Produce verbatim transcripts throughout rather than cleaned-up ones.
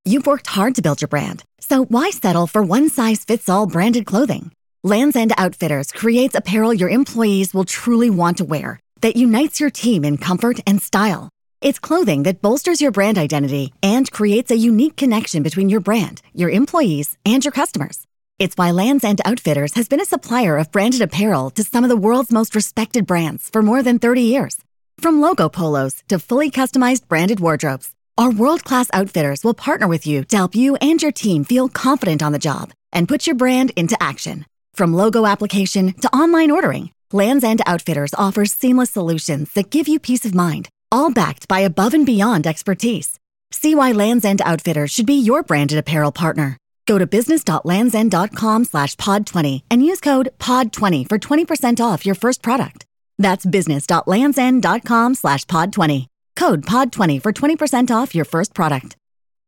You've worked hard to build your brand, so why settle for one-size-fits-all branded clothing? Lands' End Outfitters creates apparel your employees will truly want to wear that unites your team in comfort and style. It's clothing that bolsters your brand identity and creates a unique connection between your brand, your employees, and your customers. It's why Lands' End Outfitters has been a supplier of branded apparel to some of the world's most respected brands for more than thirty years. From logo polos to fully customized branded wardrobes, our world-class outfitters will partner with you to help you and your team feel confident on the job and put your brand into action. From logo application to online ordering, Lands' End Outfitters offers seamless solutions that give you peace of mind, all backed by above and beyond expertise. See why Lands' End Outfitters should be your branded apparel partner. Go to business.landsend.com slash pod 20 and use code pod twenty for twenty percent off your first product. That's business.landsend.com slash pod 20. Code pod twenty for twenty percent off your first product.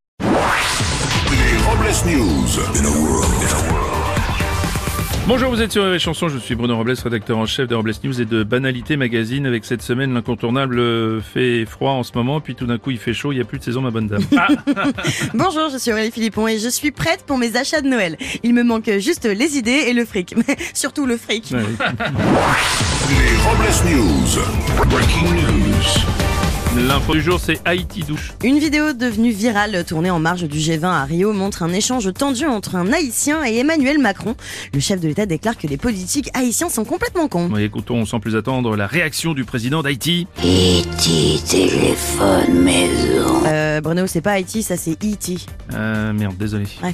Les Robles News. In a world, in a world. Bonjour, vous êtes sur les chansons, je suis Bruno Robles, rédacteur en chef de Robles News et de Banalité Magazine. Avec cette semaine, l'incontournable fait froid en ce moment, puis tout d'un coup il fait chaud, il n'y a plus de saison ma bonne dame. Ah. Bonjour, je suis Aurélie Philippon et je suis prête pour mes achats de Noël. Il me manque juste les idées et le fric, mais surtout le fric. Ouais. Les Robles News. Breaking news. L'info du jour, c'est Haïti douche. Une vidéo devenue virale tournée en marge du G vingt à Rio montre un échange tendu entre un Haïtien et Emmanuel Macron. Le chef de l'État déclare que les politiques haïtiens sont complètement cons. Oui, écoutons sans plus attendre la réaction du président d'Haïti. Haïti, téléphone, maison. Euh, Bruno, c'est pas Haïti, ça c'est E T. Euh, merde, désolé. Ouais.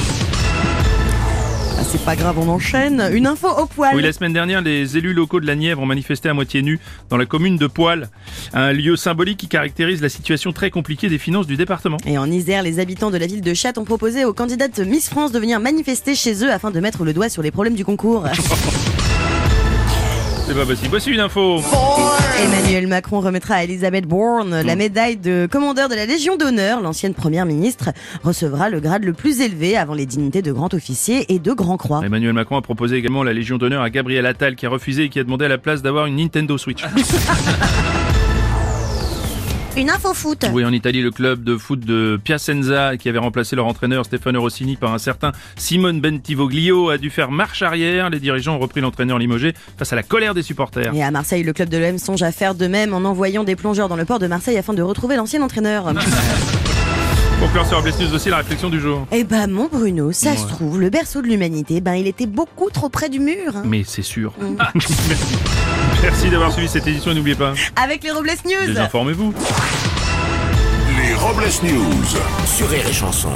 Ah, c'est pas grave, on enchaîne. Une info au poil. Oui, la semaine dernière, les élus locaux de la Nièvre ont manifesté à moitié nus dans la commune de Poil, un lieu symbolique qui caractérise la situation très compliquée des finances du département. Et en Isère, les habitants de la ville de Chatte ont proposé aux candidates Miss France de venir manifester chez eux afin de mettre le doigt sur les problèmes du concours. C'est pas possible. Voici une info. Emmanuel Macron remettra à Elisabeth Borne la médaille de commandeur de la Légion d'honneur. L'ancienne première ministre recevra le grade le plus élevé avant les dignités de grand officier et de grand croix. Emmanuel Macron a proposé également la Légion d'honneur à Gabriel Attal qui a refusé et qui a demandé à la place d'avoir une Nintendo Switch. Une info foot. Oui, en Italie, le club de foot de Piacenza, qui avait remplacé leur entraîneur Stefano Rossini par un certain Simone Bentivoglio, a dû faire marche arrière. Les dirigeants ont repris l'entraîneur limogé face à la colère des supporters. Et à Marseille, le club de l'O M songe à faire de même en envoyant des plongeurs dans le port de Marseille afin de retrouver l'ancien entraîneur. Pour clore sur Robles News aussi, la réflexion du jour. Eh ben mon Bruno, ça Ouais. se trouve, le berceau de l'humanité, ben il était beaucoup trop près du mur. Hein. Mais c'est sûr. Merci. Merci d'avoir suivi cette édition et n'oubliez pas, Avec les Robles News. désinformez-vous. Les Robles News. Sur Rire et Chanson.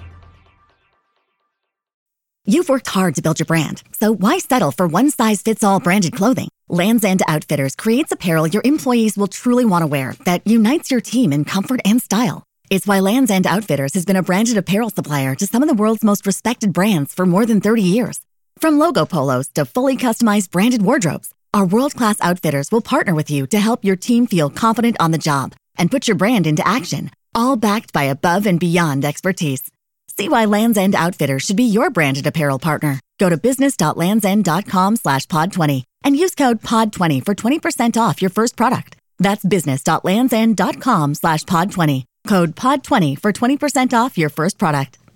You've worked hard to build your brand, so why settle for one-size-fits-all branded clothing? Lands' End Outfitters creates apparel your employees will truly want to wear that unites your team in comfort and style. It's why Lands' End Outfitters has been a branded apparel supplier to some of the world's most respected brands for more than thirty years. From logo polos to fully customized branded wardrobes, our world-class outfitters will partner with you to help your team feel confident on the job and put your brand into action, all backed by above and beyond expertise. See why Lands' End Outfitters should be your branded apparel partner. Go to business.landsend.com slash pod 20 and use code pod twenty for twenty percent off your first product. That's business.landsend.com slash pod 20. Code pod twenty for twenty percent off your first product.